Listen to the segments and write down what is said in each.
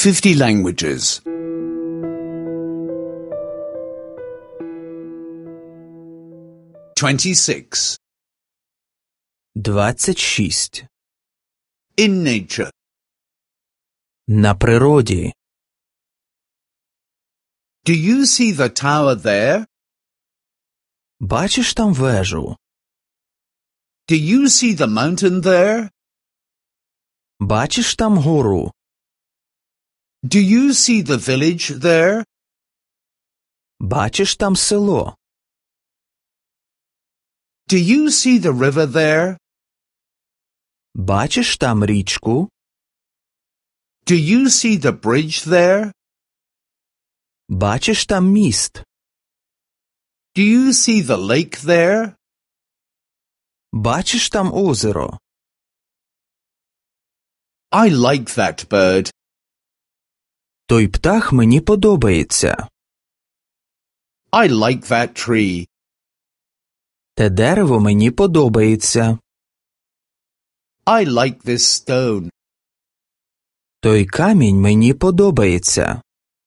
50 languages. 26. 26. In nature. На природі. Do you see the tower there? Бачиш там вежу? Do you see the mountain there? Бачиш там гору? Do you see the village there? Бачиш там село? Do you see the river there? Бачиш там річку? Do you see the bridge there? Бачиш там міст? Do you see the lake there? Бачиш там озеро? I like that bird. Той птах мені подобається. I like that tree. Те дерево мені подобається. I like this stone. Той камінь мені подобається.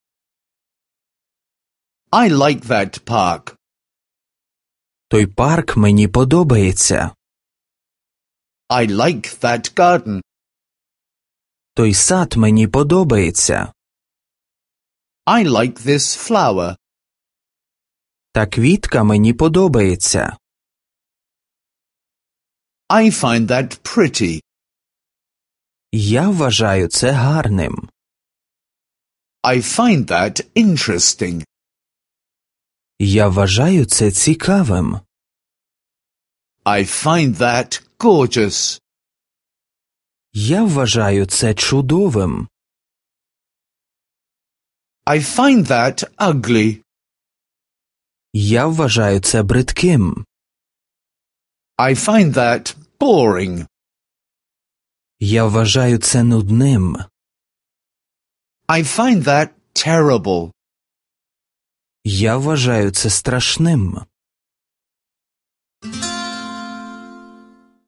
I like that park. Той парк мені подобається. I like that garden. Той сад мені подобається. I like this flower. Та квітка мені подобається. I find that pretty. Я вважаю це гарним. I find that interesting. Я вважаю це цікавим. I find that gorgeous. Я вважаю це чудовим. I find that ugly. Я вважаю це бридким. I find that boring. Я вважаю це нудним. I find that terrible. Я вважаю це страшним.